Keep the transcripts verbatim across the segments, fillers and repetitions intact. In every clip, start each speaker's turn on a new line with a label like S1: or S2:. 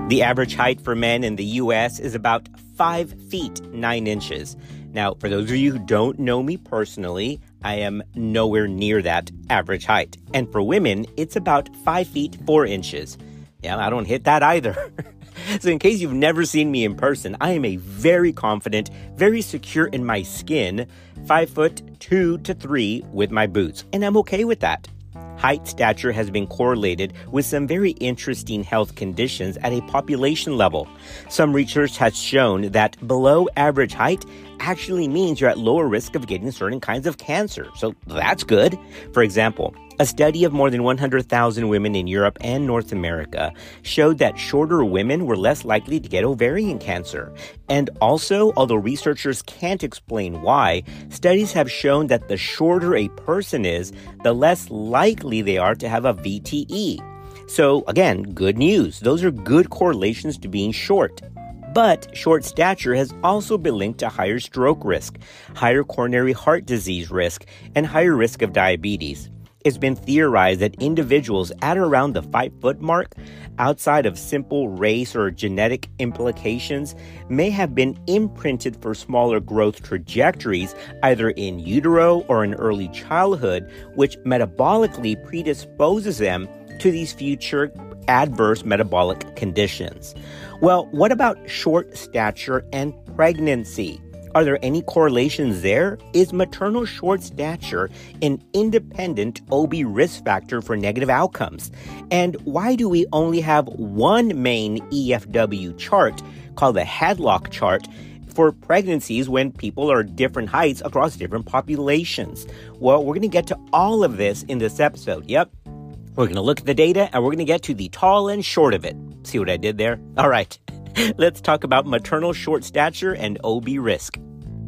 S1: The average height for men in the U S is about five feet nine inches. Now, for those of you who don't know me personally, I am nowhere near that average height. And for women, it's about five feet four inches. Yeah, I don't hit that either. So in case you've never seen me in person, I am a very confident, very secure in my skin, five foot two to three with my boots. And I'm okay with that. Height stature has been correlated with some very interesting health conditions at a population level. Some research has shown that below average height actually means you're at lower risk of getting certain kinds of cancer. So that's good. For example, a study of more than one hundred thousand women in Europe and North America showed that shorter women were less likely to get ovarian cancer. And also, although researchers can't explain why, studies have shown that the shorter a person is, the less likely they are to have a V T E. So again, good news. Those are good correlations to being short. But short stature has also been linked to higher stroke risk, higher coronary heart disease risk, and higher risk of diabetes. It's been theorized that individuals at around the five-foot mark, outside of simple race or genetic implications, may have been imprinted for smaller growth trajectories either in utero or in early childhood, which metabolically predisposes them to these future adverse metabolic conditions. Well, what about short stature and pregnancy? Are there any correlations there? Is maternal short stature an independent O B risk factor for negative outcomes? And why do we only have one main E F W chart called the Hadlock chart for pregnancies when people are different heights across different populations? Well, we're going to get to all of this in this episode. Yep. We're going to look at the data and we're going to get to the tall and short of it. See what I did there? All right. Let's talk about maternal short stature and O B risk.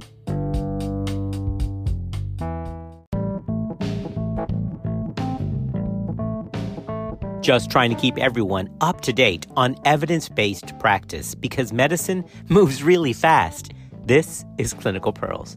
S1: Just trying to keep everyone up to date on evidence-based practice because medicine moves really fast. This is Clinical Pearls.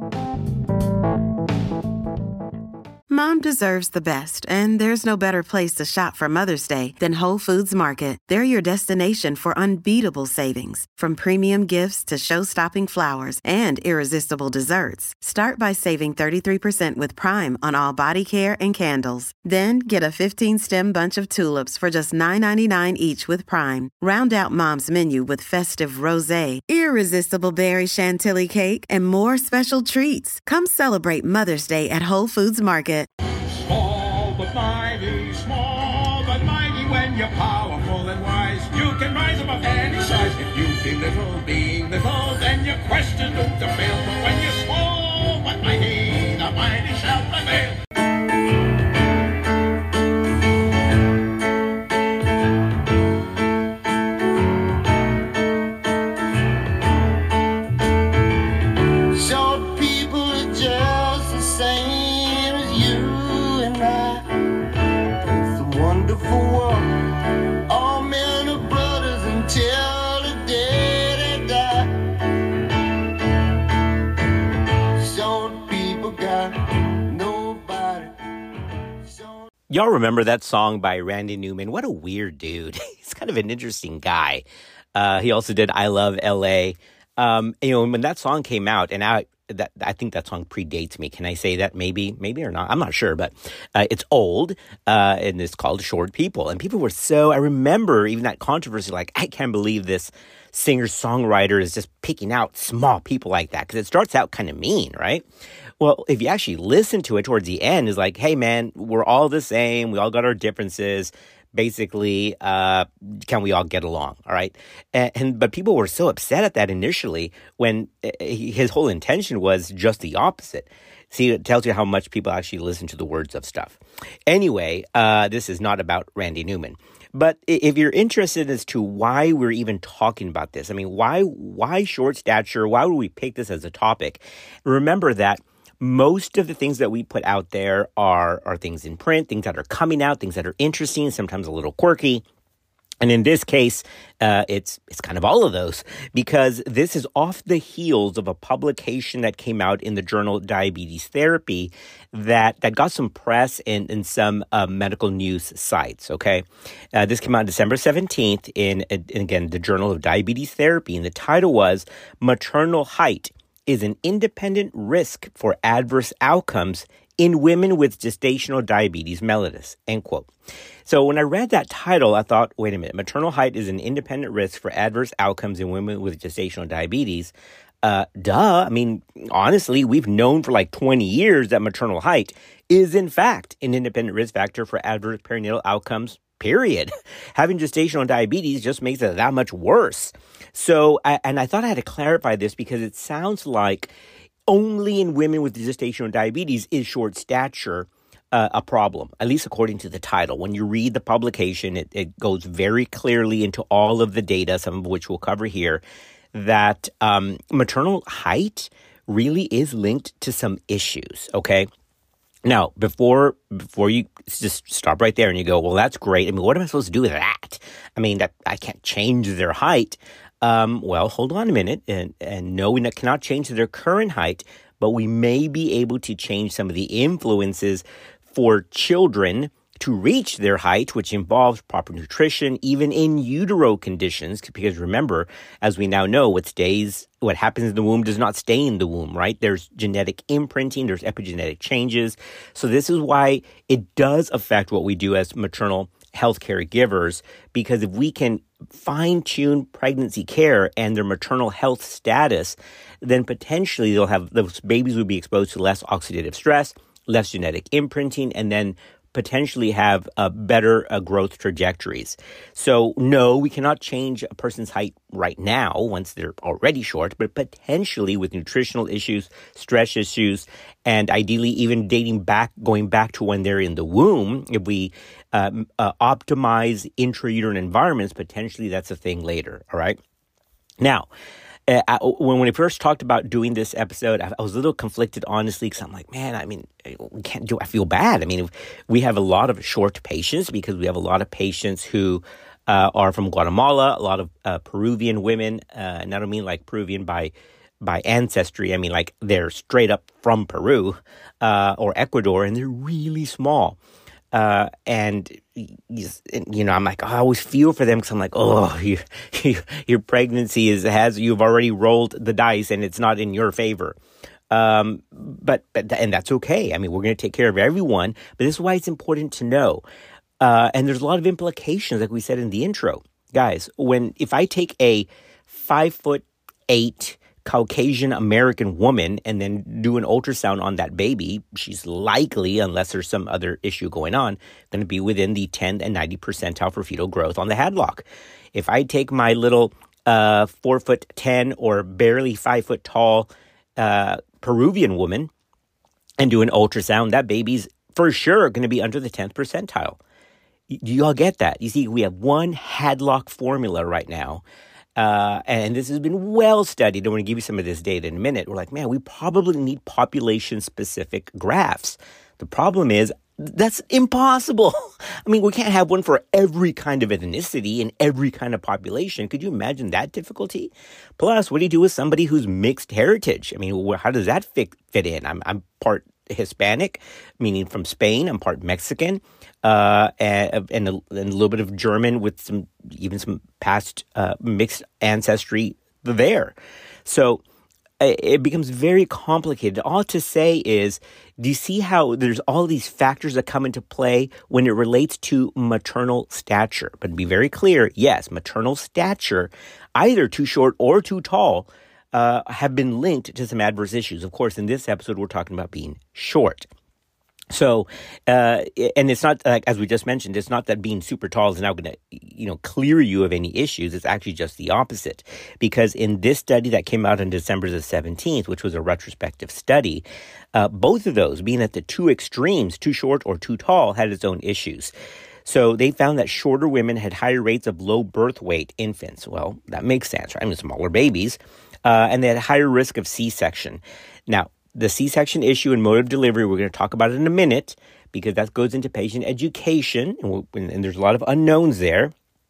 S2: Mom deserves the best, and there's no better place to shop for Mother's Day than Whole Foods Market. They're your destination for unbeatable savings, from premium gifts to show-stopping flowers and irresistible desserts. Start by saving thirty-three percent with Prime on all body care and candles. Then get a fifteen-stem bunch of tulips for just nine ninety-nine each with Prime. Round out Mom's menu with festive rosé, irresistible berry chantilly cake, and more special treats. Come celebrate Mother's Day at Whole Foods Market.
S3: Small but mighty, small but mighty. When you're powerful and wise, you can rise above any size. If you feel little, being little, then your question don't fail. But when you're small but mighty, the mighty shall prevail.
S1: Y'all remember that song by Randy Newman? What a weird dude. He's kind of an interesting guy. Uh, he also did I Love L A. Um, you know, when that song came out, and I that I think that song predates me. Can I say that? Maybe, maybe or not. I'm not sure, but uh, it's old, uh, and it's called Short People. And people were so, I remember even that controversy, like, I can't believe this singer-songwriter is just picking out small people like that, because it starts out kind of mean, right? Well, if you actually listen to it towards the end, it's like, hey, man, we're all the same. We all got our differences. Basically, uh, can we all get along? All right. And, and but people were so upset at that initially when his whole intention was just the opposite. See, it tells you how much people actually listen to the words of stuff. Anyway, uh, this is not about Randy Newman. But if you're interested as to why we're even talking about this, I mean, why why short stature? Why would we pick this as a topic? Remember that most of the things that we put out there are, are things in print, things that are coming out, things that are interesting, sometimes a little quirky. And in this case, uh, it's it's kind of all of those, because this is off the heels of a publication that came out in the journal Diabetes Therapy that, that got some press in, in some uh, medical news sites, okay? Uh, this came out December seventeenth in, in, again, the Journal of Diabetes Therapy, and the title was, Maternal Height is an Independent Risk for Adverse Outcomes in Women with Gestational Diabetes Mellitus, end quote. So when I read that title, I thought, wait a minute, maternal height is an independent risk for adverse outcomes in women with gestational diabetes. Uh, duh. I mean, honestly, we've known for like twenty years that maternal height is, in fact, an independent risk factor for adverse perinatal outcomes, period. Having gestational diabetes just makes it that much worse. So, I, and I thought I had to clarify this because it sounds like only in women with gestational diabetes is short stature Uh, a problem, at least according to the title. When you read the publication, it, it goes very clearly into all of the data, some of which we'll cover here, that um, maternal height really is linked to some issues, okay? Now, before before you just stop right there and you go, well, that's great. I mean, what am I supposed to do with that? I mean, that I can't change their height. Um, well, hold on a minute. And, and no, we cannot change their current height, but we may be able to change some of the influences for children to reach their height, which involves proper nutrition, even in utero conditions. Because remember, as we now know, what stays, what happens in the womb does not stay in the womb, right? There's genetic imprinting, there's epigenetic changes. So this is why it does affect what we do as maternal healthcare givers, because if we can fine-tune pregnancy care and their maternal health status, then potentially they'll have, those babies will be exposed to less oxidative stress, less genetic imprinting, and then potentially have uh, better uh, growth trajectories. So no, we cannot change a person's height right now once they're already short, but potentially with nutritional issues, stress issues, and ideally even dating back, going back to when they're in the womb, if we uh, uh, optimize intrauterine environments, potentially that's a thing later, all right? Now, Uh, I, when when I first talked about doing this episode, I, I was a little conflicted, honestly, because I'm like, man, I mean, we can't do. I feel bad. I mean, we have a lot of short patients because we have a lot of patients who uh, are from Guatemala, a lot of uh, Peruvian women, uh, and I don't mean like Peruvian by by ancestry. I mean like they're straight up from Peru uh, or Ecuador, and they're really small. Uh, and, you know, I'm like, oh, I always feel for them because I'm like, oh, you, you, your pregnancy is, has, you've already rolled the dice and it's not in your favor. Um, but, but, and that's okay. I mean, we're going to take care of everyone, but this is why it's important to know. Uh, and there's a lot of implications, like we said in the intro. Guys, when, if I take a five foot eight Caucasian American woman and then do an ultrasound on that baby, she's likely, unless there's some other issue going on, going to be within the tenth and ninetieth percentile for fetal growth on the Hadlock. If I take my little uh, four foot ten or barely five foot tall uh, Peruvian woman and do an ultrasound, that baby's for sure going to be under the tenth percentile. Do you all get that? You see, we have one Hadlock formula right now. Uh, and this has been well studied. I'm going to give you some of this data in a minute. We're like, man, we probably need population-specific graphs. The problem is that's impossible. I mean, we can't have one for every kind of ethnicity and every kind of population. Could you imagine that difficulty? Plus, what do you do with somebody who's mixed heritage? I mean, how does that fit, fit in? I'm, I'm part Hispanic, meaning from Spain. I'm part Mexican, uh, and, and, a, and a little bit of German with some, even some past uh, mixed ancestry there. So it becomes very complicated. All to say is, do you see how there's all these factors that come into play when it relates to maternal stature? But to be very clear, yes, maternal stature, either too short or too tall, Uh, have been linked to some adverse issues. Of course, in this episode, we're talking about being short. So, uh, and it's not, like, as we just mentioned, it's not that being super tall is now going to, you know, clear you of any issues. It's actually just the opposite. Because in this study that came out on December the seventeenth, which was a retrospective study, uh, both of those, being at the two extremes, too short or too tall, had its own issues. So they found that shorter women had higher rates of low birth weight infants. Well, that makes sense, right? I mean, smaller babies. Uh, and they had a higher risk of C-section. Now, the C-section issue and mode of delivery, we're going to talk about it in a minute because that goes into patient education, and, we'll, and, and there's a lot of unknowns there.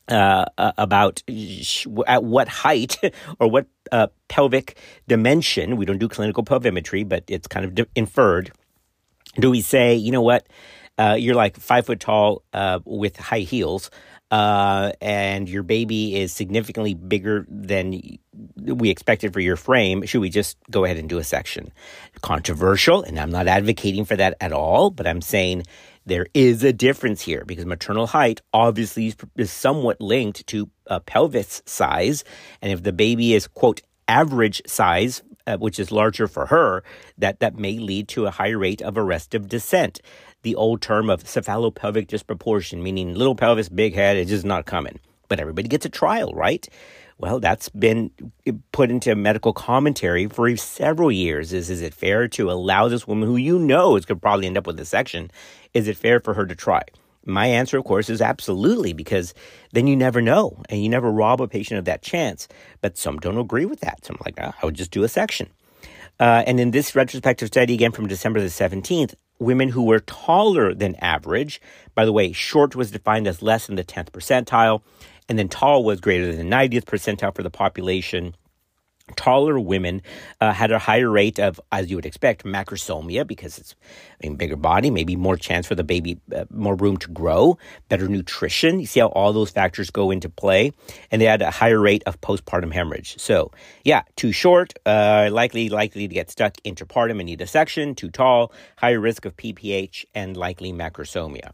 S1: uh, uh, about sh- at what height or what uh, pelvic dimension, we don't do clinical pelvimetry, but it's kind of di- inferred, do we say, you know what, uh, you're like five foot tall uh, with high heels, uh, and your baby is significantly bigger than we expected for your frame, should we just go ahead and do a section? Controversial, and I'm not advocating for that at all, but I'm saying there is a difference here because maternal height obviously is somewhat linked to uh, pelvis size. And if the baby is, quote, average size, uh, which is larger for her, that, that may lead to a higher rate of arrestive descent. The old term of cephalopelvic disproportion, meaning little pelvis, big head, it's just not coming. But everybody gets a trial, right? Well, that's been put into medical commentary for several years. Is, is it fair to allow this woman who you know is going to probably end up with a section, is it fair for her to try? My answer, of course, is absolutely, because then you never know, and you never rob a patient of that chance. But some don't agree with that. So I'm like, oh, I would just do a section. Uh, and in this retrospective study, again from December the seventeenth, women who were taller than average, by the way, short was defined as less than the tenth percentile, and then tall was greater than the ninetieth percentile for the population. Taller women uh, had a higher rate of, as you would expect, macrosomia, because it's a bigger body, maybe more chance for the baby, uh, more room to grow, better nutrition. You see how all those factors go into play? And they had a higher rate of postpartum hemorrhage. So, yeah, too short, uh, likely likely to get stuck interpartum and need a section. Too tall, higher risk of P P H, and likely macrosomia.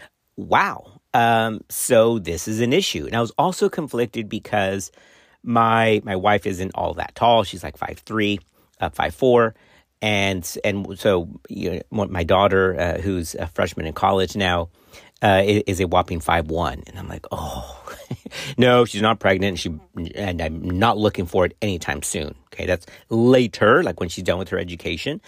S1: Wow. Um, so this is an issue. And I was also conflicted because My my wife isn't all that tall. She's like five three, uh, five four. And and so you know, my daughter, uh, who's a freshman in college now, uh, is, is a whopping five one. And I'm like, oh, no, she's not pregnant. She And I'm not looking for it anytime soon. Okay, that's later, like when she's done with her education.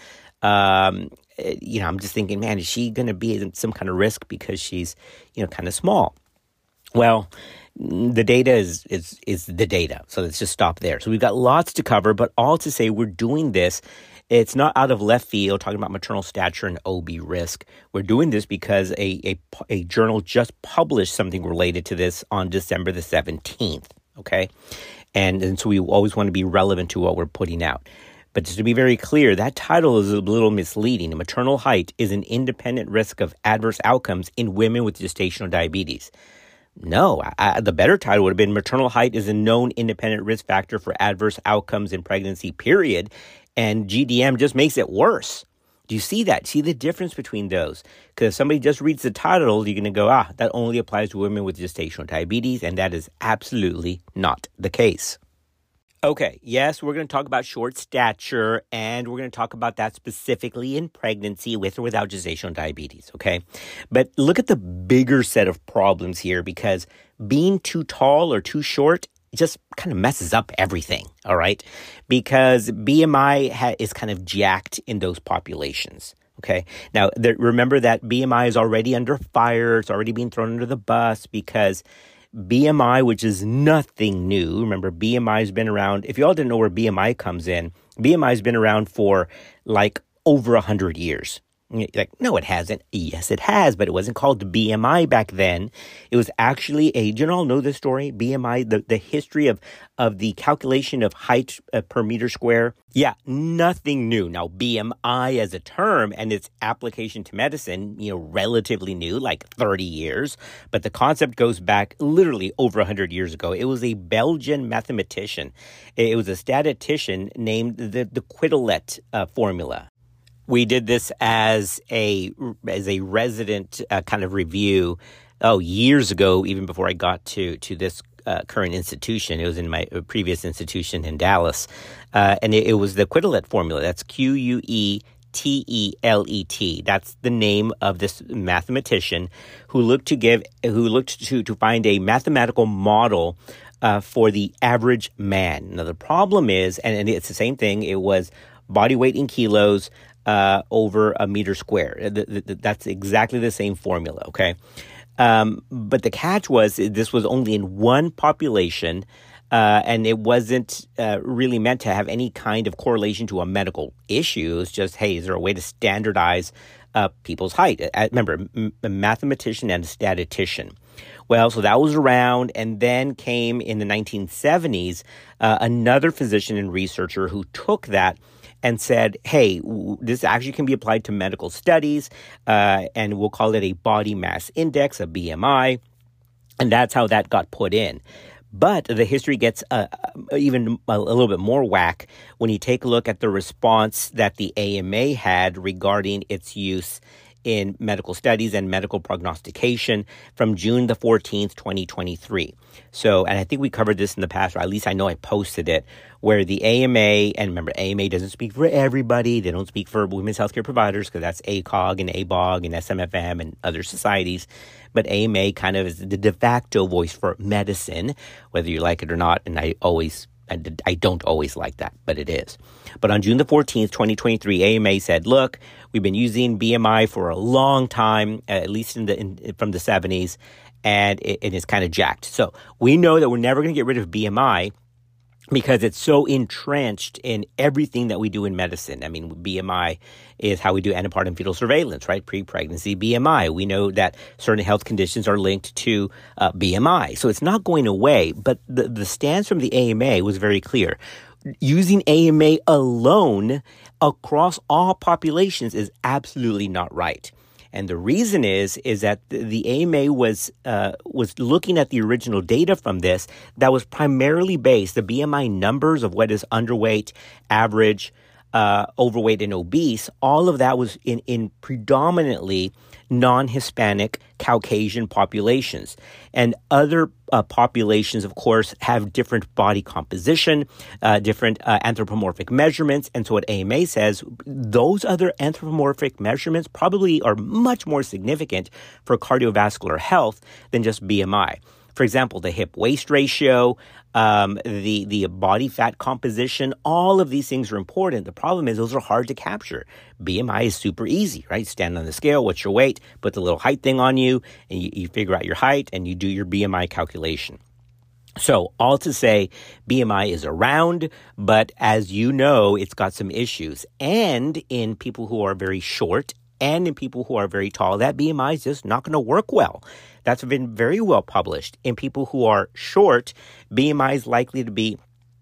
S1: Um, you know, I'm just thinking, man, is she going to be in some kind of risk because she's, you know, kind of small? Well, the data is, is is the data. So let's just stop there. So we've got lots to cover, but all to say we're doing this. It's not out of left field talking about maternal stature and O B risk. We're doing this because a, a, a journal just published something related to this on December the seventeenth, okay? And, and so we always want to be relevant to what we're putting out. But just to be very clear, that title is a little misleading. Maternal height is an independent risk of adverse outcomes in women with gestational diabetes. No, I, the better title would have been maternal height is a known independent risk factor for adverse outcomes in pregnancy, period. And G D M just makes it worse. Do you see that? See the difference between those? Because if somebody just reads the title, you're going to go, ah, that only applies to women with gestational diabetes. And that is absolutely not the case. Okay, yes, we're going to talk about short stature, and we're going to talk about that specifically in pregnancy with or without gestational diabetes, okay? But look at the bigger set of problems here, because being too tall or too short just kind of messes up everything, all right? Because B M I ha- is kind of jacked in those populations. Okay. Now, there, remember that B M I is already under fire. It's already being thrown under the bus because B M I, which is nothing new. Remember, B M I has been around. If you all didn't know where B M I comes in, B M I has been around for like over one hundred years. Like, no, it hasn't. Yes, it has, but it wasn't called B M I back then. It was actually a, do you all know this story? B M I, the, the history of, of the calculation of height uh, per meter square. Yeah, nothing new. Now, B M I as a term and its application to medicine, you know, relatively new, like thirty years. But the concept goes back literally over one hundred years ago. It was a Belgian mathematician. It was a statistician named the, the Quetelet uh, formula. We did this as a as a resident uh, kind of review, oh, years ago, even before I got to to this uh, current institution. It was in my previous institution in Dallas, uh, and it, it was the Quetelet formula. That's Q U E T E L E T. That's the name of this mathematician who looked to give who looked to to find a mathematical model uh, for the average man. Now the problem is, and, and it's the same thing. It was body weight in kilos. Uh, over a meter square. The, the, that's exactly the same formula, okay? Um, but the catch was this was only in one population, uh, and it wasn't uh, really meant to have any kind of correlation to a medical issue. It's just, hey, is there a way to standardize uh, people's height? Uh, remember, m- a mathematician and a statistician. Well, so that was around, and then came in the nineteen seventies, uh, another physician and researcher who took that and said, hey, w- this actually can be applied to medical studies, uh, and we'll call it a body mass index, a B M I, and that's how that got put in. But the history gets uh, even a, a little bit more whack when you take a look at the response that the A M A had regarding its use in medical studies and medical prognostication from June the fourteenth, twenty twenty-three. So, and I think we covered this in the past, or at least I know I posted it, where the A M A, and remember, A M A doesn't speak for everybody. They don't speak for women's healthcare providers because that's A C O G and A B O G and S M F M and other societies. But A M A kind of is the de facto voice for medicine, whether you like it or not. And I always, I don't always like that, but it is. But on June the fourteenth, twenty twenty-three, A M A said, look, we've been using B M I for a long time, at least in the in, from the seventies, and it, it is kind of jacked. So we know that we're never going to get rid of B M I because it's so entrenched in everything that we do in medicine. I mean, B M I is how we do antepartum fetal surveillance, right? Pre-pregnancy B M I. We know that certain health conditions are linked to uh, B M I. So it's not going away, but the, the stance from the A M A was very clear. Using A M A alone across all populations is absolutely not right. And the reason is, is that the, the A M A was uh, was looking at the original data from this that was primarily based, the B M I numbers of what is underweight, average, uh, overweight, and obese, all of that was in, in predominantly non-Hispanic Caucasian populations. And other uh, populations, of course, have different body composition, uh, different uh, anthropomorphic measurements. And so what A M A says, those other anthropomorphic measurements probably are much more significant for cardiovascular health than just B M I. For example, the hip-waist ratio, um, the, the body fat composition, all of these things are important. The problem is those are hard to capture. B M I is super easy, right? Stand on the scale, what's your weight, put the little height thing on you, and you, you figure out your height, and you do your B M I calculation. So all to say, B M I is around, but as you know, it's got some issues. And in people who are very short and in people who are very tall, that B M I is just not going to work well. That's been very well published. In people who are short, B M I is likely to be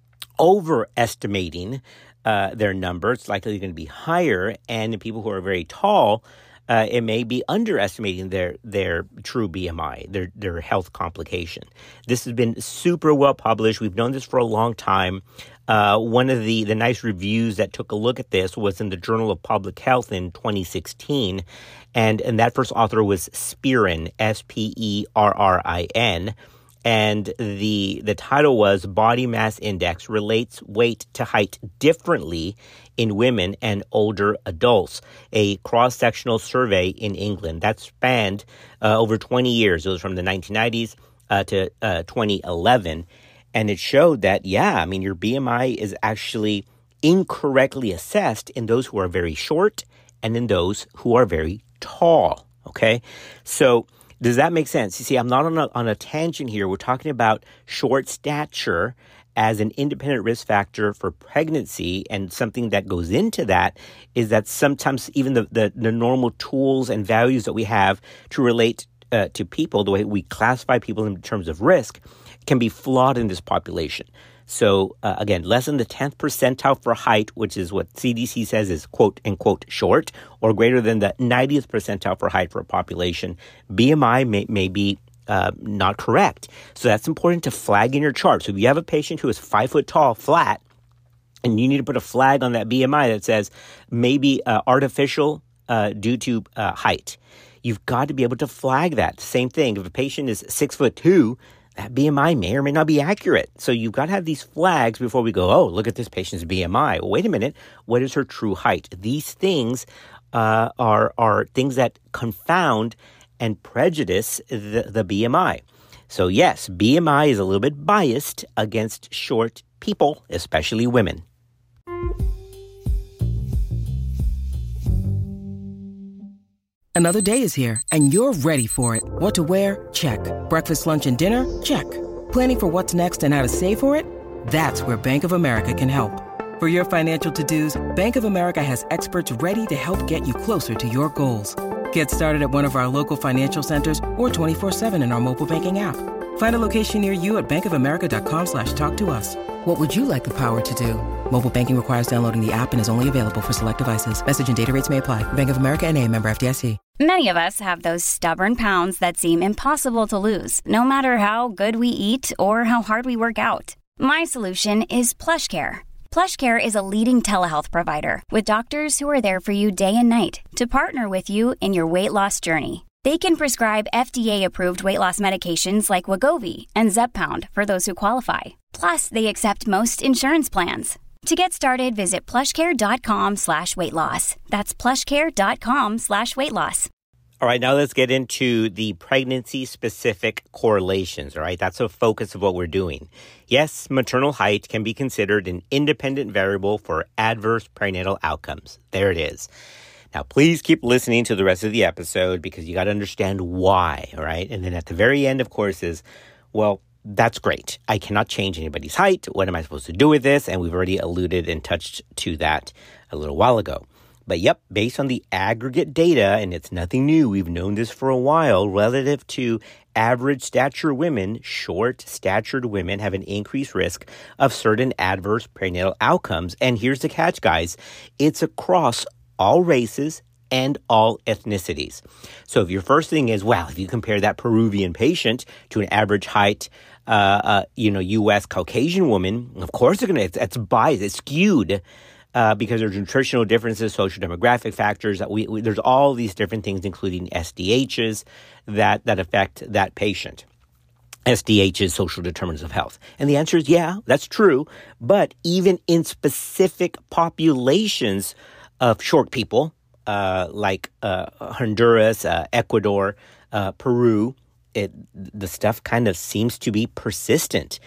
S1: overestimating uh, their number. It's likely going to be higher. And in people who are very tall, uh, it may be underestimating their their true B M I, their, their health complication. This has been super well published. We've known this for a long time. Uh, one of the, the nice reviews that took a look at this was in the Journal of Public Health in twenty sixteen. And, and that first author was Spearin, S P E R R I N. And the the title was Body Mass Index Relates Weight to Height Differently in Women and Older Adults, a cross-sectional survey in England that spanned uh, over twenty years. It was from the nineteen nineties uh, to uh, twenty eleven. And it showed that, yeah, I mean, your B M I is actually incorrectly assessed in those who are very short and in those who are very tall, okay? So does that make sense? You see, I'm not on a, on a tangent here. We're talking about short stature as an independent risk factor for pregnancy, and something that goes into that is that sometimes even the, the, the normal tools and values that we have to relate uh, to people, the way we classify people in terms of risk, can be flawed in this population. So uh, again, less than the tenth percentile for height, which is what C D C says is quote unquote short, or greater than the ninetieth percentile for height for a population, B M I may, may be uh, not correct. So that's important to flag in your chart. So if you have a patient who is five foot tall, flat, and you need to put a flag on that B M I that says maybe uh, artificial uh, due to uh, height, you've got to be able to flag that. Same thing. If a patient is six foot two, that B M I may or may not be accurate. So you've got to have these flags before we go, oh, look at this patient's B M I. Well, wait a minute. What is her true height? These things uh, are, are things that confound and prejudice the, the B M I. So yes, B M I is a little bit biased against short people, especially women.
S4: Another day is here, and you're ready for it. What to wear? Check. Breakfast, lunch, and dinner? Check. Planning for what's next and how to save for it? That's where Bank of America can help. For your financial to-dos, Bank of America has experts ready to help get you closer to your goals. Get started at one of our local financial centers or twenty-four seven in our mobile banking app. Find a location near you at bankofamerica.com slash talk to us. What would you like the power to do? Mobile banking requires downloading the app and is only available for select devices. Message and data rates may apply. Bank of America N A, member F D I C.
S5: Many of us have those stubborn pounds that seem impossible to lose, no matter how good we eat or how hard we work out. My solution is PlushCare. PlushCare is a leading telehealth provider with doctors who are there for you day and night to partner with you in your weight loss journey. They can prescribe F D A-approved weight loss medications like Wegovy and Zepbound for those who qualify. Plus, they accept most insurance plans. To get started, visit plushcare.com slash weight loss. That's plushcare.com slash weight loss.
S1: All right, now let's get into the pregnancy-specific correlations, all right? That's the focus of what we're doing. Yes, maternal height can be considered an independent variable for adverse perinatal outcomes. There it is. Now, please keep listening to the rest of the episode because you got to understand why, all right? And then at the very end, of course, is, well, that's great. I cannot change anybody's height. What am I supposed to do with this? And we've already alluded and touched to that a little while ago. But yep, based on the aggregate data, and it's nothing new, we've known this for a while, relative to average stature women, short-statured women have an increased risk of certain adverse perinatal outcomes. And here's the catch, guys. It's across all races and all ethnicities. So if your first thing is, well, if you compare that Peruvian patient to an average height, uh, uh, you know, U S Caucasian woman, of course they're going to, it's, it's biased, it's skewed uh, because there's nutritional differences, social demographic factors. That we, we there's all these different things, including S D Hs that, that affect that patient. S D H is social determinants of health. And the answer is, yeah, that's true. But even in specific populations of short people, uh, like uh, Honduras, uh, Ecuador, uh, Peru, it, the stuff kind of seems to be persistent.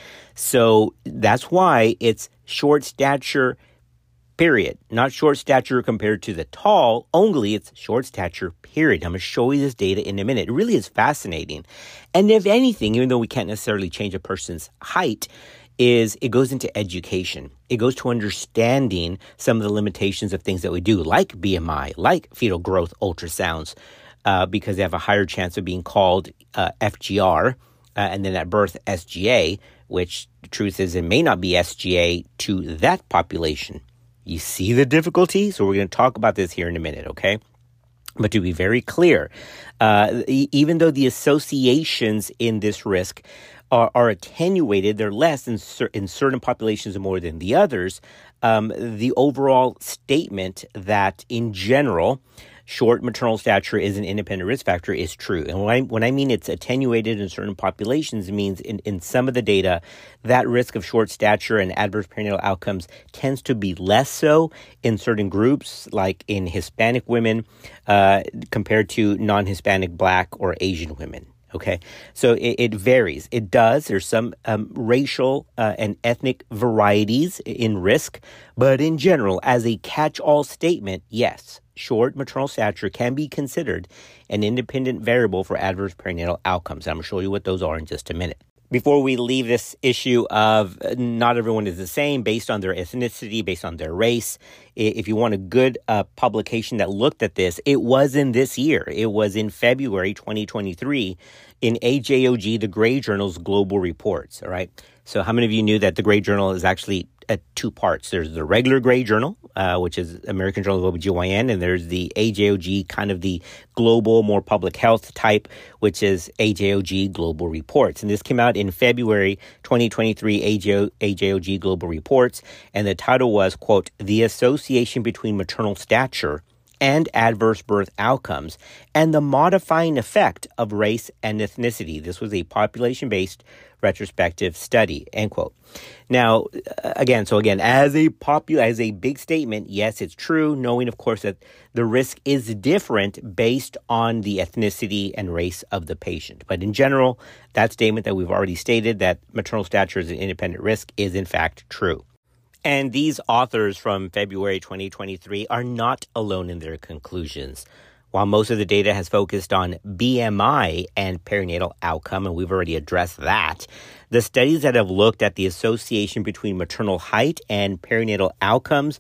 S1: So that's why it's short stature, period. Not short stature compared to the tall, only it's short stature, period. I'm going to show you this data in a minute. It really is fascinating. And if anything, even though we can't necessarily change a person's height, is it goes into education. It goes to understanding some of the limitations of things that we do, like B M I, like fetal growth ultrasounds, uh, because they have a higher chance of being called uh, F G R, uh, and then at birth S G A, which the truth is it may not be S G A to that population. You see the difficulty? So we're going to talk about this here in a minute, okay? But to be very clear, uh, even though the associations in this risk are, are attenuated, they're less in, cer- in certain populations more than the others, um, the overall statement that in general, short maternal stature is an independent risk factor is true. And when I, when I mean it's attenuated in certain populations, it means in, in some of the data, that risk of short stature and adverse perinatal outcomes tends to be less so in certain groups, like in Hispanic women, uh, compared to non-Hispanic Black or Asian women. Okay, so it, it varies. It does. There's some um, racial uh, and ethnic varieties in risk, but in general, as a catch-all statement, yes, short maternal stature can be considered an independent variable for adverse perinatal outcomes. I'm going to show you what those are in just a minute. Before we leave this issue of not everyone is the same based on their ethnicity, based on their race, if you want a good uh, publication that looked at this, it was in this year. It was in February twenty twenty-three in A J O G, the Gray Journal's Global Reports, all right? So how many of you knew that the Gray Journal is actually at two parts? There's the regular Gray Journal, uh, which is American Journal of O B G Y N, and there's the A J O G, kind of the global, more public health type, which is A J O G Global Reports. And this came out in February twenty twenty-three, A J O G Global Reports, and the title was, quote, "The Association Between Maternal Stature and Adverse Birth Outcomes and the Modifying Effect of Race and Ethnicity." This was a population-based retrospective study, end quote. Now, again, so again, as a popular, as a big statement, yes, it's true, knowing, of course, that the risk is different based on the ethnicity and race of the patient. But in general, that statement that we've already stated, that maternal stature is an independent risk, is in fact true. And these authors from February twenty twenty-three are not alone in their conclusions. While most of the data has focused on B M I and perinatal outcome, and we've already addressed that, the studies that have looked at the association between maternal height and perinatal outcomes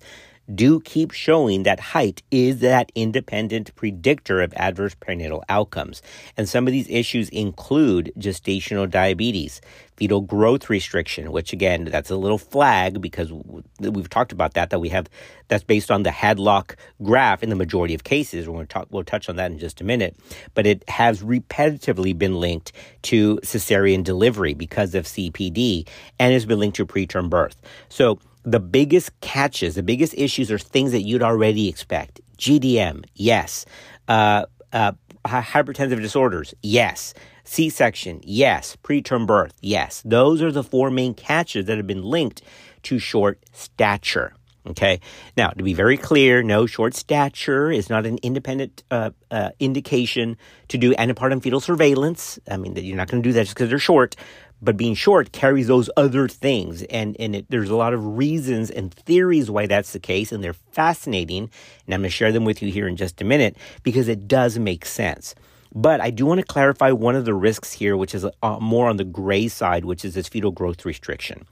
S1: do keep showing that height is that independent predictor of adverse perinatal outcomes. And some of these issues include gestational diabetes, fetal growth restriction, which again, that's a little flag because we've talked about that, that we have, that's based on the Hadlock graph in the majority of cases. We're going to talk, we'll touch on that in just a minute, but it has repetitively been linked to cesarean delivery because of C P D and has been linked to preterm birth. So the biggest catches, the biggest issues are things that you'd already expect. G D M, yes. Uh, uh, hypertensive disorders, yes. C-section, yes. Preterm birth, yes. Those are the four main catches that have been linked to short stature. Okay. Now, to be very clear, no, short stature is not an independent uh, uh, indication to do antepartum fetal surveillance. I mean, you're not going to do that just because they're short. But being short carries those other things, and, and it, there's a lot of reasons and theories why that's the case, and they're fascinating, and I'm going to share them with you here in just a minute, because it does make sense. But I do want to clarify one of the risks here, which is uh, more on the gray side, which is this fetal growth restriction.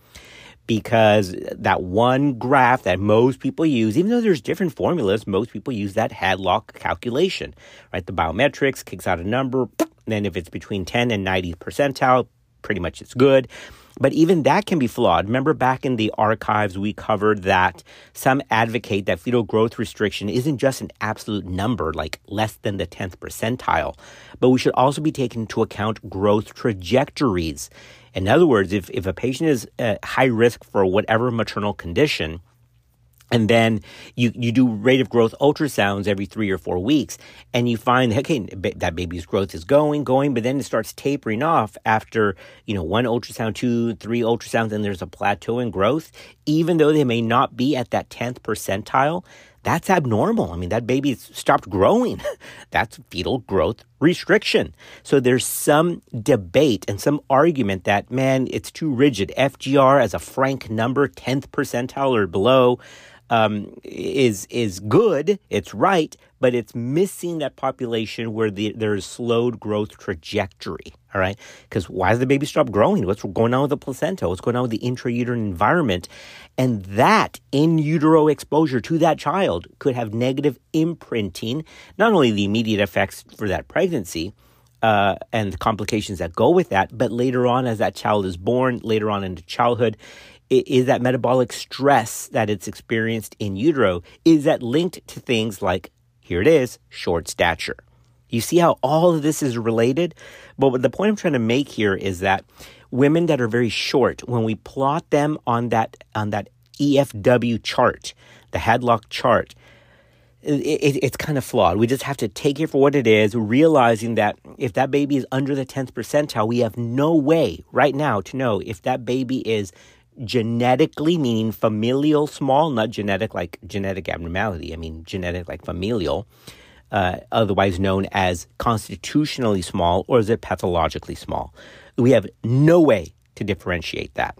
S1: Because that one graph that most people use, even though there's different formulas, most people use that Hadlock calculation, right? The biometrics kicks out a number, and then if it's between ten and ninety percentile, pretty much it's good. But even that can be flawed. Remember back in the archives, we covered that some advocate that fetal growth restriction isn't just an absolute number, like less than the tenth percentile, but we should also be taking into account growth trajectories. In other words, if, if a patient is at high risk for whatever maternal condition, and then you, you do rate of growth ultrasounds every three or four weeks, and you find, okay, that baby's growth is going, going, but then it starts tapering off after, you know, one ultrasound, two, three ultrasounds, and there's a plateau in growth, even though they may not be at that tenth percentile. That's abnormal. I mean, that baby stopped growing. That's fetal growth restriction. So there's some debate and some argument that, man, it's too rigid. F G R as a frank number, tenth percentile or below, um, is is good. It's right, but it's missing that population where the, there's slowed growth trajectory. All right, because why does the baby stop growing? What's going on with the placenta? What's going on with the intrauterine environment? And that in utero exposure to that child could have negative imprinting, not only the immediate effects for that pregnancy uh, and the complications that go with that, but later on as that child is born, later on into childhood, is that metabolic stress that it's experienced in utero, is that linked to things like, here it is, short stature. You see how all of this is related? But the point I'm trying to make here is that women that are very short, when we plot them on that on that E F W chart, the Hadlock chart, it, it, it's kind of flawed. We just have to take it for what it is, realizing that if that baby is under the tenth percentile, we have no way right now to know if that baby is genetically, meaning familial small, not genetic like genetic abnormality. I mean genetic like familial. Uh, otherwise known as constitutionally small, or is it pathologically small? We have no way to differentiate that.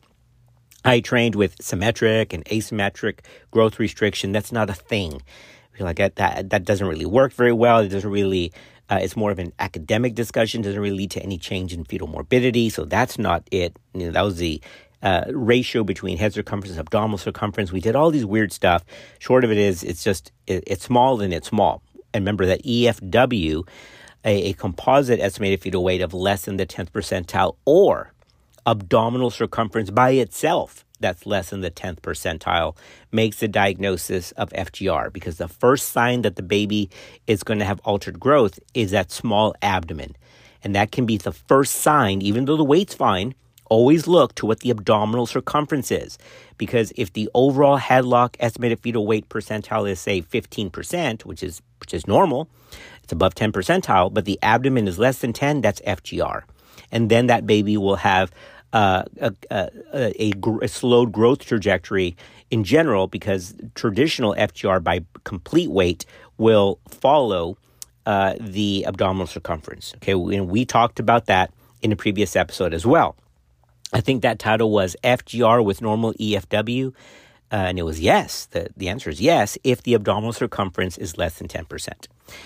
S1: I trained with symmetric and asymmetric growth restriction. That's not a thing. I feel like that, that, that doesn't really work very well. It doesn't really, uh, it's more of an academic discussion. It doesn't really lead to any change in fetal morbidity. So that's not it. You know, that was the uh, ratio between head circumference and abdominal circumference. We did all these weird stuff. Short of it is, it's just, it, it's small and it's small. And remember that E F W, a, a composite estimated fetal weight of less than the tenth percentile, or abdominal circumference by itself that's less than the tenth percentile, makes the diagnosis of F G R, because the first sign that the baby is going to have altered growth is that small abdomen. And that can be the first sign, even though the weight's fine. Always look to what the abdominal circumference is, because if the overall Hadlock estimated fetal weight percentile is, say, fifteen percent, which is which is normal, it's above ten percentile, but the abdomen is less than ten, that's F G R. And then that baby will have uh, a, a, a, a slowed growth trajectory in general, because traditional F G R by complete weight will follow uh, the abdominal circumference. Okay, and we talked about that in a previous episode as well. I think that title was F G R with normal E F W, uh, and it was yes. The, the answer is yes if the abdominal circumference is less than ten percent.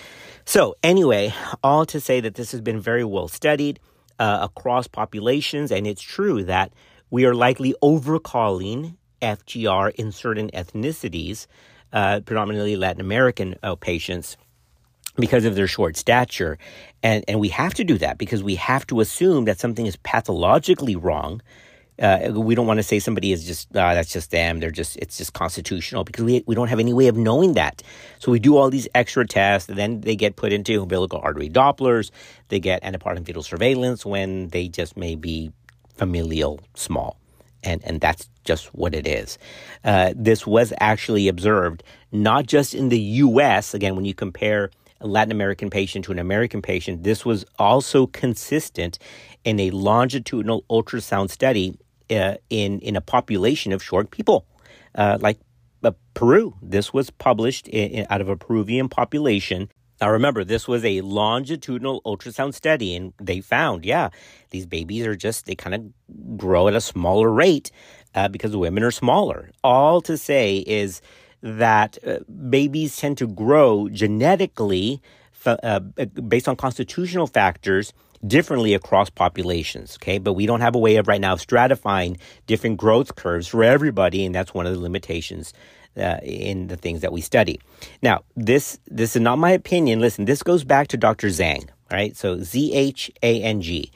S1: So anyway, all to say that this has been very well studied uh, across populations, and it's true that we are likely overcalling F G R in certain ethnicities uh, predominantly Latin American uh, patients, because of their short stature. And, and we have to do that because we have to assume that something is pathologically wrong. Uh, we don't want to say somebody is just, uh, that's just them. They're just, it's just constitutional, because we we don't have any way of knowing that. So we do all these extra tests, and then they get put into umbilical artery Dopplers. They get antepartum fetal surveillance when they just may be familial small. And, and that's just what it is. Uh, this was actually observed not just in the U S. Again, when you compare a Latin American patient to an American patient, this was also consistent in a longitudinal ultrasound study Uh, in, in a population of short people, uh, like uh, Peru. This was published in, in, out of a Peruvian population. Now, remember, this was a longitudinal ultrasound study, and they found, yeah, these babies are just, they kind of grow at a smaller rate uh, because women are smaller. All to say is that uh, babies tend to grow genetically uh, based on constitutional factors differently across populations, okay? But we don't have a way of right now of stratifying different growth curves for everybody, and that's one of the limitations uh, in the things that we study. Now, this this is not my opinion. Listen, this goes back to Doctor Zhang, right? So Z H A N G.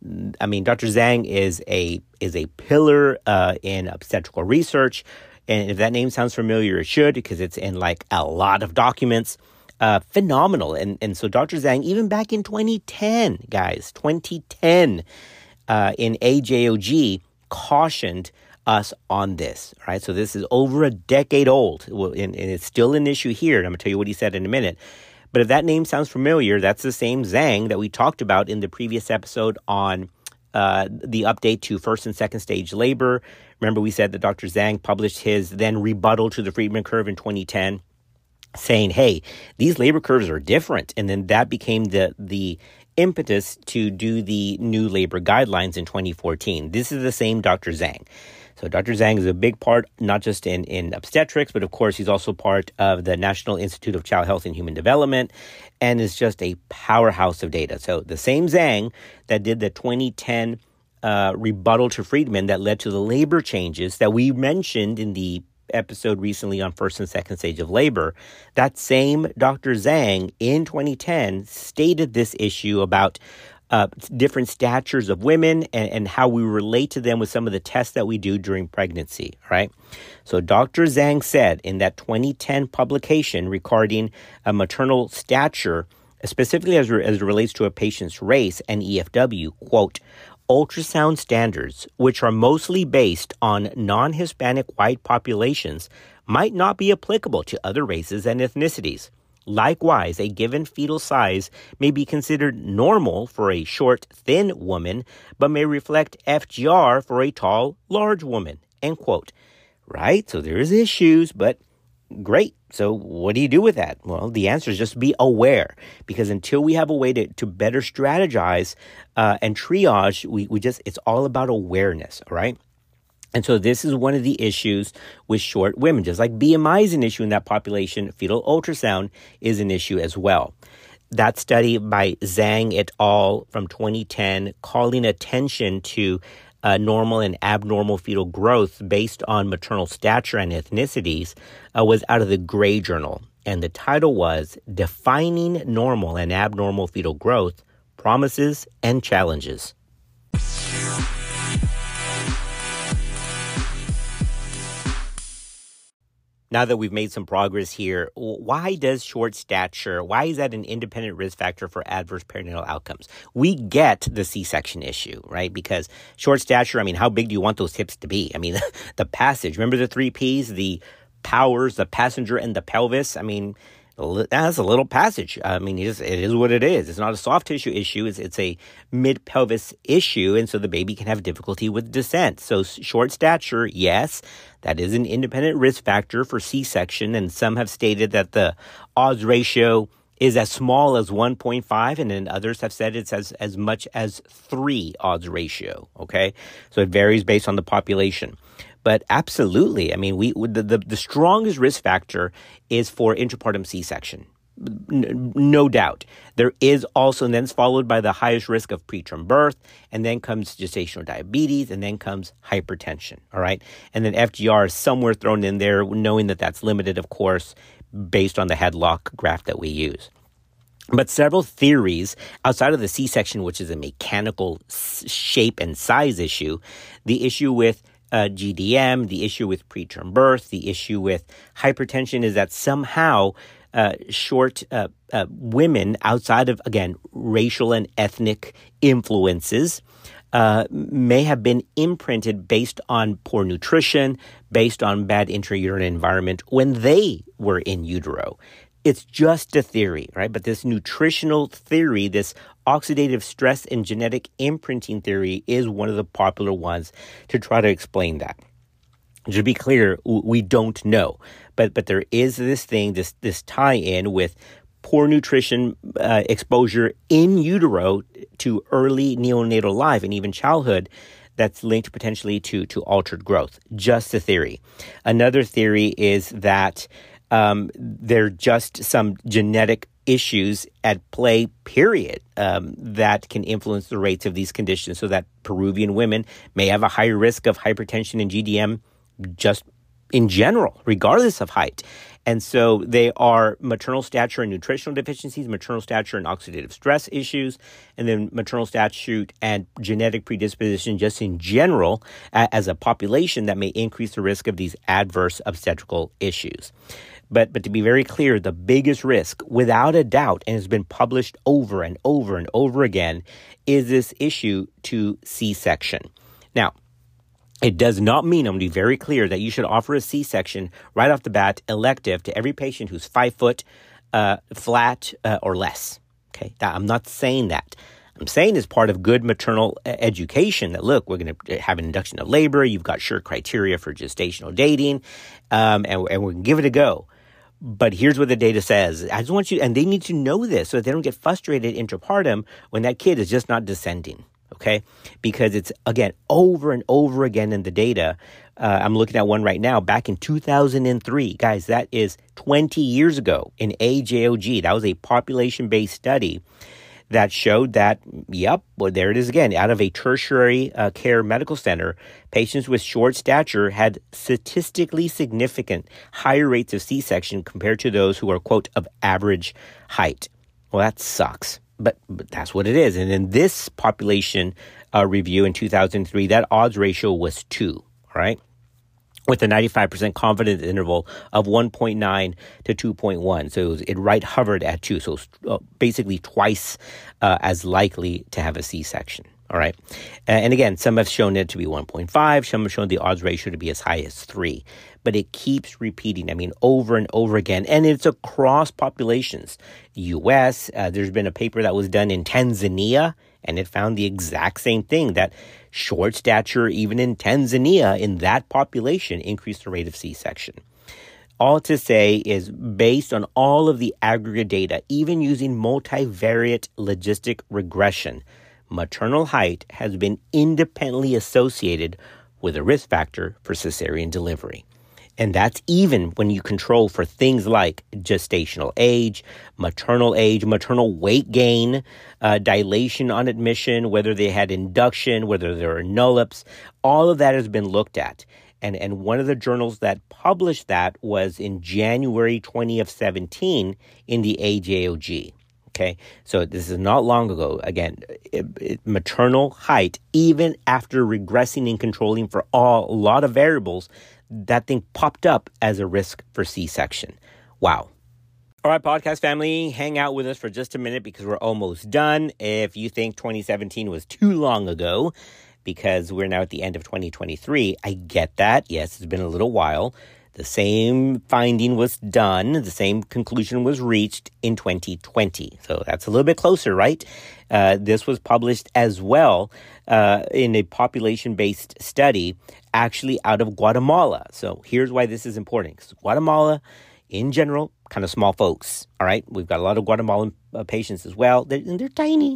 S1: I mean, Doctor Zhang is a is a pillar uh, in obstetrical research, and if that name sounds familiar, it should, because it's in like a lot of documents. Uh, phenomenal. And and so Doctor Zhang, even back in twenty ten, guys, twenty ten, uh, in A J O G, cautioned us on this, right? So this is over a decade old, well, and, and it's still an issue here. And I'm going to tell you what he said in a minute. But if that name sounds familiar, that's the same Zhang that we talked about in the previous episode on uh, the update to first and second stage labor. Remember, we said that Doctor Zhang published his then rebuttal to the Friedman curve in twenty ten. Saying, hey, these labor curves are different. And then that became the the impetus to do the new labor guidelines in twenty fourteen. This is the same Doctor Zhang. So Doctor Zhang is a big part, not just in, in obstetrics, but of course he's also part of the National Institute of Child Health and Human Development, and is just a powerhouse of data. So the same Zhang that did the twenty ten uh, rebuttal to Friedman that led to the labor changes that we mentioned in the episode recently on first and second stage of labor, that same Doctor Zhang in twenty ten stated this issue about uh, different statures of women and, and how we relate to them with some of the tests that we do during pregnancy, right? So Doctor Zhang said in that twenty ten publication regarding a maternal stature, specifically as, re- as it relates to a patient's race and E F W, quote, ultrasound standards, which are mostly based on non-Hispanic white populations, might not be applicable to other races and ethnicities. Likewise, a given fetal size may be considered normal for a short, thin woman, but may reflect F G R for a tall, large woman, end quote. Right? So there's issues, but great. So what do you do with that? Well, the answer is just be aware, because until we have a way to, to better strategize uh, and triage, we, we just, it's all about awareness, all right? And so this is one of the issues with short women. Just like B M I is an issue in that population, fetal ultrasound is an issue as well. That study by Zhang et al. From twenty ten, calling attention to Uh, normal and abnormal fetal growth based on maternal stature and ethnicities uh, was out of the Gray Journal. And the title was Defining Normal and Abnormal Fetal Growth, Promises and Challenges. Now that we've made some progress here, why does short stature, why is that an independent risk factor for adverse perinatal outcomes? We get the C-section issue, right? Because short stature, I mean, how big do you want those hips to be? I mean, the passage, remember the three Ps, the powers, the passenger, and the pelvis? I mean, that's a little passage. I mean, it is, it is what it is. It's not a soft tissue issue. It's, it's a mid-pelvis issue, and so the baby can have difficulty with descent. So short stature, yes, that is an independent risk factor for C-section, and some have stated that the odds ratio is as small as one point five, and then others have said it's as, as much as three odds ratio, okay? So it varies based on the population. But absolutely, I mean, we the, the, the strongest risk factor is for intrapartum C-section. n- no doubt. There is also, and then it's followed by the highest risk of preterm birth, and then comes gestational diabetes, and then comes hypertension, all right? And then F G R is somewhere thrown in there, knowing that that's limited, of course, based on the headlock graph that we use. But several theories outside of the C-section, which is a mechanical s- shape and size issue, the issue with Uh, G D M, the issue with preterm birth, the issue with hypertension is that somehow uh, short uh, uh, women outside of, again, racial and ethnic influences uh, may have been imprinted based on poor nutrition, based on bad intrauterine environment when they were in utero. It's just a theory, right? But this nutritional theory, this oxidative stress and genetic imprinting theory is one of the popular ones to try to explain that. To be clear, we don't know. But but there is this thing, this, this tie-in with poor nutrition uh, exposure in utero to early neonatal life and even childhood that's linked potentially to, to altered growth. Just a theory. Another theory is that Um, there are just some genetic issues at play, period, um, that can influence the rates of these conditions so that Peruvian women may have a higher risk of hypertension and G D M just in general, regardless of height. And so they are maternal stature and nutritional deficiencies, maternal stature and oxidative stress issues, and then maternal stature and genetic predisposition just in general as a population that may increase the risk of these adverse obstetrical issues. But but to be very clear, the biggest risk, without a doubt, and has been published over and over and over again, is this issue to C-section. Now, it does not mean, I'm going to be very clear, that you should offer a C-section right off the bat, elective, to every patient who's five foot, uh, flat, uh, or less. Okay, that, I'm not saying that. I'm saying as part of good maternal education that, look, we're going to have an induction of labor. You've got sure criteria for gestational dating, um, and, and we're going to give it a go. But here's what the data says. I just want you, and they need to know this so that they don't get frustrated intrapartum when that kid is just not descending, okay? Because it's, again, over and over again in the data. Uh, I'm looking at one right now. Back in two thousand three, guys, that is twenty years ago in A J O G. That was a population-based study that showed that, yep, well, there it is again. Out of a tertiary uh, care medical center, patients with short stature had statistically significant higher rates of C-section compared to those who are, quote, of average height. Well, that sucks, but, but that's what it is. And in this population uh, review in two thousand three, that odds ratio was two, all right? With a ninety-five percent confidence interval of one point nine to two point one. So it, was, it right hovered at two. So uh, basically twice uh, as likely to have a C-section. All right. Uh, and again, some have shown it to be one point five. Some have shown the odds ratio to be as high as three. But it keeps repeating, I mean, over and over again. And it's across populations. U S, uh, there's been a paper that was done in Tanzania, and it found the exact same thing, that short stature, even in Tanzania, in that population, increased the rate of C-section. All to say is, based on all of the aggregate data, even using multivariate logistic regression, maternal height has been independently associated with a risk factor for cesarean delivery. And that's even when you control for things like gestational age, maternal age, maternal weight gain, uh, dilation on admission, whether they had induction, whether there are nullips. All of that has been looked at. And, and one of the journals that published that was in January twenty seventeen in the A J O G. Okay, so this is not long ago. Again, it, it, maternal height, even after regressing and controlling for all, a lot of variables, that thing popped up as a risk for C-section. Wow. All right, podcast family, hang out with us for just a minute because we're almost done. If you think twenty seventeen was too long ago, because we're now at the end of twenty twenty-three, I get that. Yes, it's been a little while. The same finding was done. The same conclusion was reached in twenty twenty. So that's a little bit closer, right? Uh, this was published as well uh, in a population-based study actually out of Guatemala. So here's why this is important. Because Guatemala, in general, kind of small folks, all right? We've got a lot of Guatemalan uh, patients as well. They're, and they're tiny.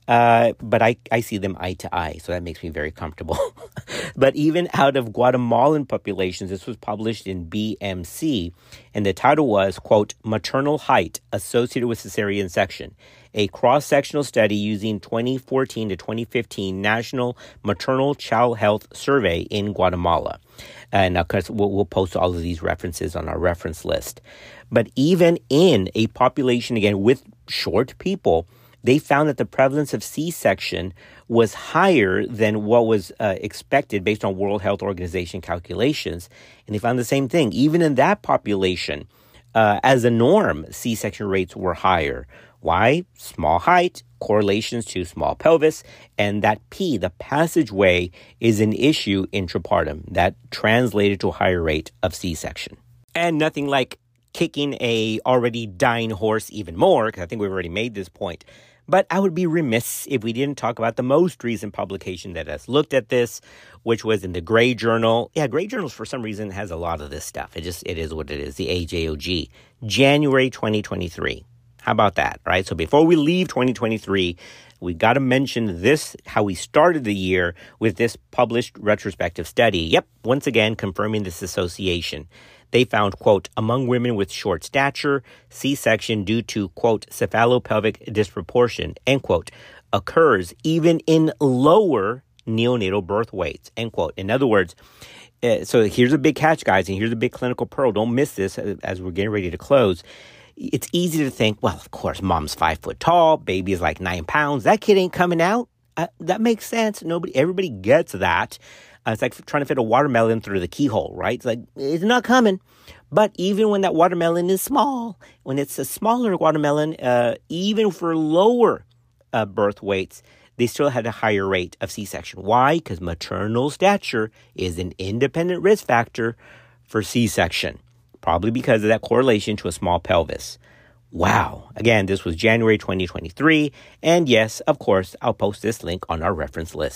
S1: Uh, but I, I see them eye to eye, so that makes me very comfortable. But even out of Guatemalan populations, this was published in B M C, and the title was, quote, Maternal Height Associated with Cesarean Section, a cross-sectional study using twenty fourteen to twenty fifteen National Maternal Child Health Survey in Guatemala. And of course, we'll, we'll post all of these references on our reference list. But even in a population, again, with short people, they found that the prevalence of C-section was higher than what was uh, expected based on World Health Organization calculations. And they found the same thing. Even in that population, uh, as a norm, C-section rates were higher. Why? Small height, correlations to small pelvis, and that P, the passageway, is an issue intrapartum. That translated to a higher rate of C-section. And nothing like kicking a already dying horse even more, because I think we've already made this point. But I would be remiss if we didn't talk about the most recent publication that has looked at this, which was in the Gray Journal. Yeah, Gray Journal, for some reason, has a lot of this stuff. It just, it is what it is, the A J O G, January twenty twenty-three. How about that, right? So before we leave twenty twenty-three, we got to mention this, how we started the year with this published retrospective study. Yep, once again, confirming this association. They found, quote, among women with short stature, C-section due to, quote, cephalopelvic disproportion, end quote, occurs even in lower neonatal birth weights, end quote. In other words, uh, so here's a big catch, guys, and here's a big clinical pearl. Don't miss this as we're getting ready to close. It's easy to think, well, of course, mom's five foot tall, baby is like nine pounds. That kid ain't coming out. Uh, that makes sense. Nobody, everybody gets that. Uh, it's like trying to fit a watermelon through the keyhole, right? It's like, it's not coming. But even when that watermelon is small, when it's a smaller watermelon, uh, even for lower uh, birth weights, they still had a higher rate of C-section. Why? Because maternal stature is an independent risk factor for C-section. Probably because of that correlation to a small pelvis. Wow. Again, this was January twenty twenty-three. And yes, of course, I'll post this link on our reference list.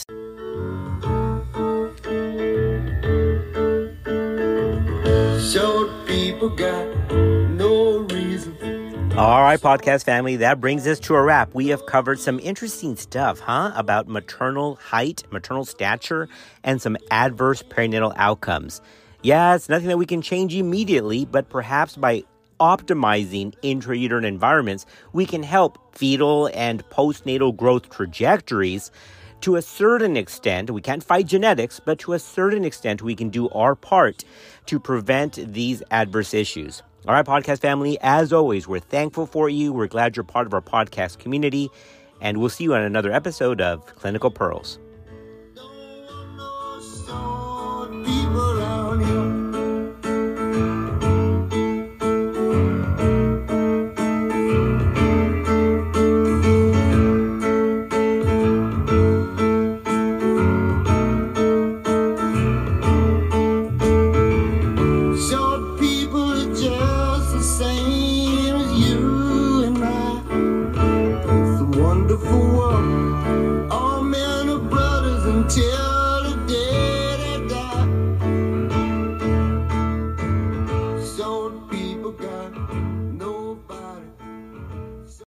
S3: Short people got no reason.
S1: All right, podcast family, that brings us to a wrap. We have covered some interesting stuff, huh? About maternal height, maternal stature, and some adverse perinatal outcomes. Yeah, it's nothing that we can change immediately, but perhaps by optimizing intrauterine environments, we can help fetal and postnatal growth trajectories. To a certain extent, we can't fight genetics, but to a certain extent, we can do our part to prevent these adverse issues. All right, podcast family, as always, we're thankful for you. We're glad you're part of our podcast community, and we'll see you on another episode of Clinical Pearls.